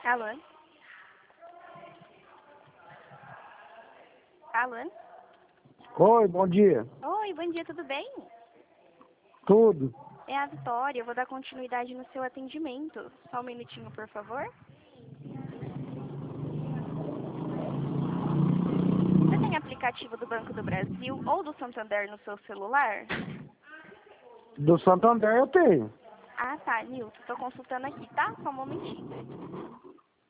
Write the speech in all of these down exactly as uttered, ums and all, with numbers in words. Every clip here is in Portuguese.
Alô? Alô? Oi, bom dia. Oi, bom dia, tudo bem? Tudo? É a Vitória, eu vou dar continuidade no seu atendimento. Só um minutinho, por favor. Você tem aplicativo do Banco do Brasil ou do Santander no seu celular? Do Santander eu tenho. Ah, tá, Nilton, tô consultando aqui, tá? Só um momentinho.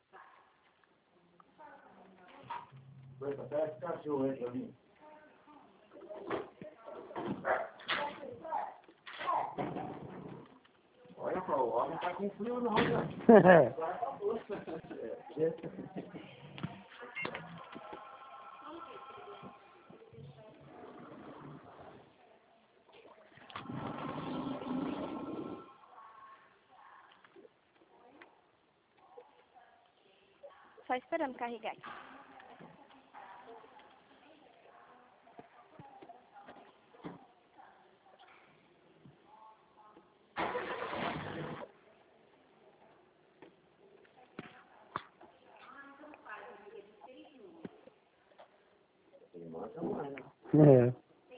Olha só, o homem tá com frio não, né? Só esperando carregar aqui. É.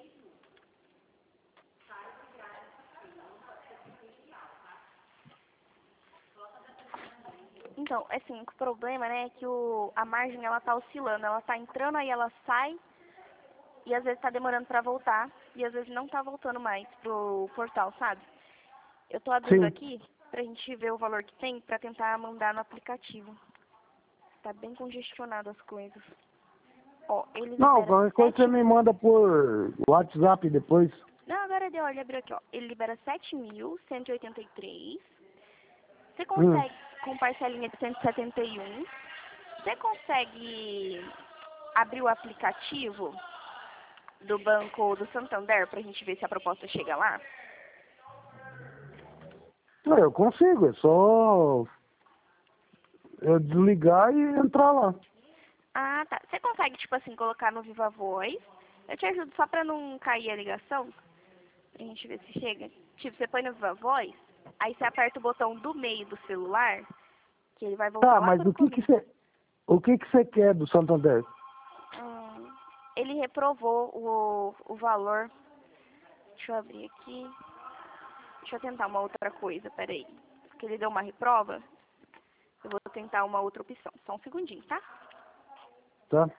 Então, assim, o problema, né, é que o, a margem, ela tá oscilando. Ela tá entrando, aí ela sai, e às vezes tá demorando pra voltar, e às vezes não tá voltando mais pro portal, sabe? Eu tô abrindo Sim. aqui pra gente ver o valor que tem pra tentar mandar no aplicativo. Tá bem congestionado as coisas. Ó, ele Não, libera qualquer coisa você sete... me manda por WhatsApp depois. Não, agora deu, ele abriu aqui, ó. Ele libera sete mil cento e oitenta e três. Você Hum. consegue, com parcelinha de cento e setenta e um, você consegue abrir o aplicativo do Banco do Santander pra gente ver se a proposta chega lá? É, eu consigo, é só eu desligar e entrar lá. Ah, tá. Você consegue, tipo assim, colocar no Viva Voz? Eu te ajudo só pra não cair a ligação, pra gente ver se chega. Tipo, você põe no Viva Voz, aí você aperta o botão do meio do celular, que ele vai voltar Tá, lá mas pro o que que começo. você o que que você quer do Santander? Hum, ele reprovou o, o valor. Deixa eu abrir aqui. Deixa eu tentar uma outra coisa, peraí. Porque ele deu uma reprova. Eu vou tentar uma outra opção. Só um segundinho, tá? Tá?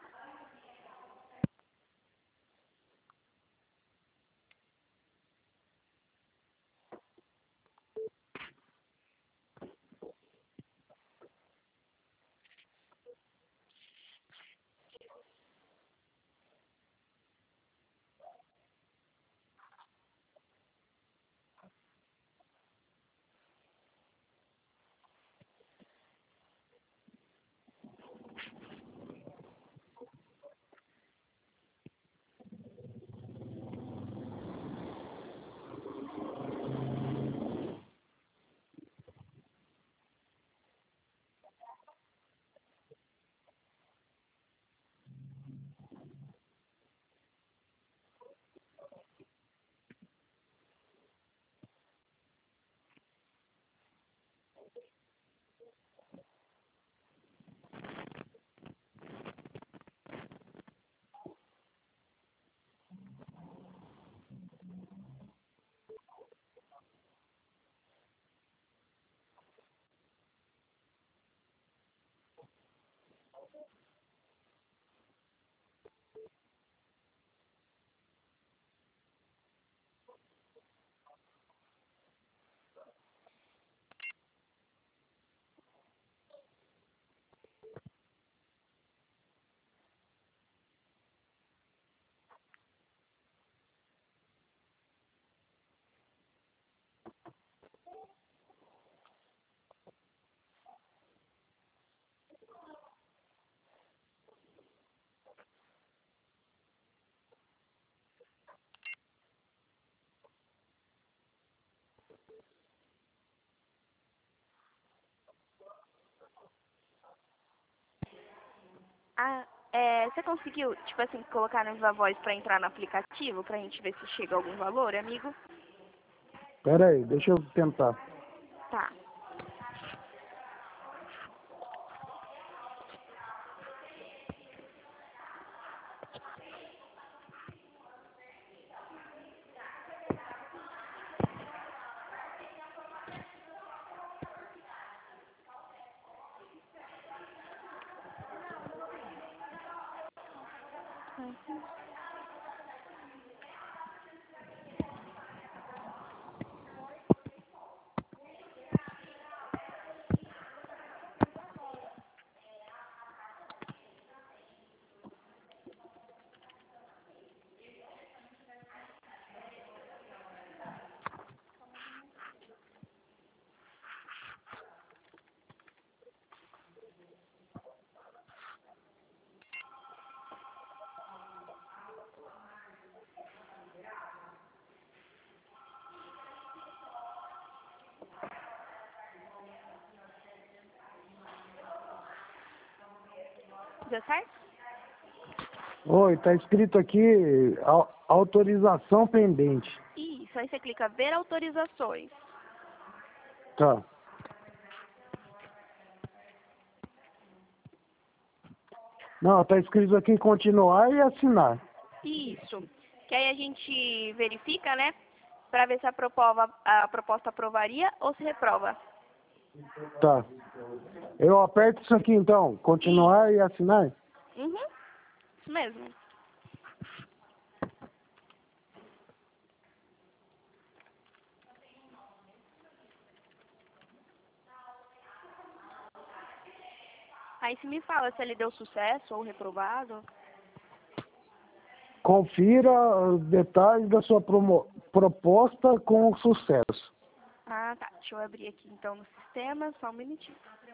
Ah, é, você conseguiu, tipo assim, colocar no Viva Voz pra entrar no aplicativo, pra gente ver se chega algum valor, amigo? Pera aí, deixa eu tentar. Tá. Uhum. Deu certo? Oi, tá escrito aqui au- autorização pendente. Isso, aí você clica ver autorizações. Tá. Não, tá escrito aqui continuar e assinar. Isso. Que aí a gente verifica, né? Pra ver se a, propova, a proposta aprovaria ou se reprova. Tá. Eu aperto isso aqui então, continuar e assinar? Uhum. Isso mesmo. Aí se me fala se ele deu sucesso ou reprovado. Confira os detalhes da sua promo- proposta com sucesso. Ah, tá. Deixa eu abrir aqui então no sistema, só um minutinho.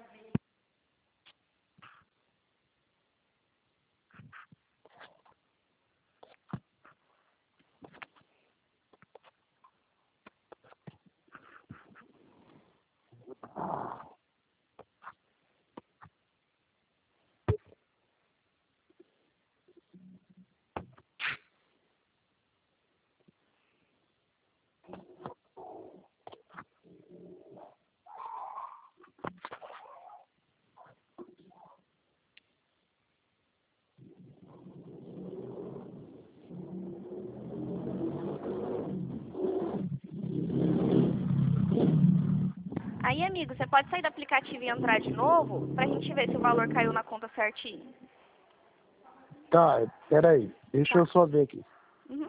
Aí, amigo, você pode sair do aplicativo e entrar de novo pra gente ver se o valor caiu na conta certinho. Tá, peraí. Deixa Tá. eu só ver aqui. Uhum.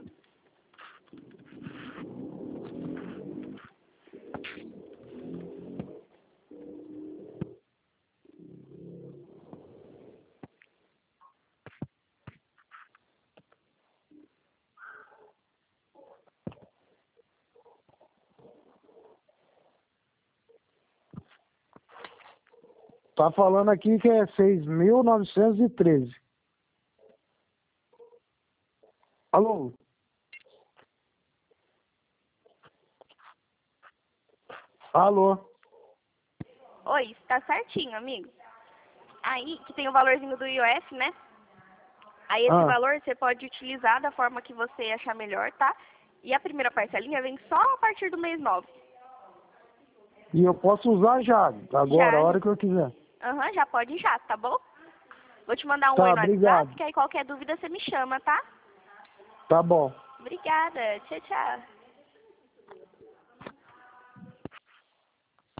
Tá falando aqui que é seis mil novecentos e treze. Alô? Alô? Oi, tá certinho, amigo. Aí, que tem o valorzinho do I O F, né? Aí esse Ah, valor você pode utilizar da forma que você achar melhor, tá? E a primeira parcelinha vem só a partir do mês nove. e eu posso usar já, agora, Já, a hora que eu quiser. aham, já pode ir já, tá bom? Vou te mandar um oi Tá, no WhatsApp, obrigado. que aí qualquer dúvida você me chama, tá? Tá bom. Obrigada, tchau, tchau.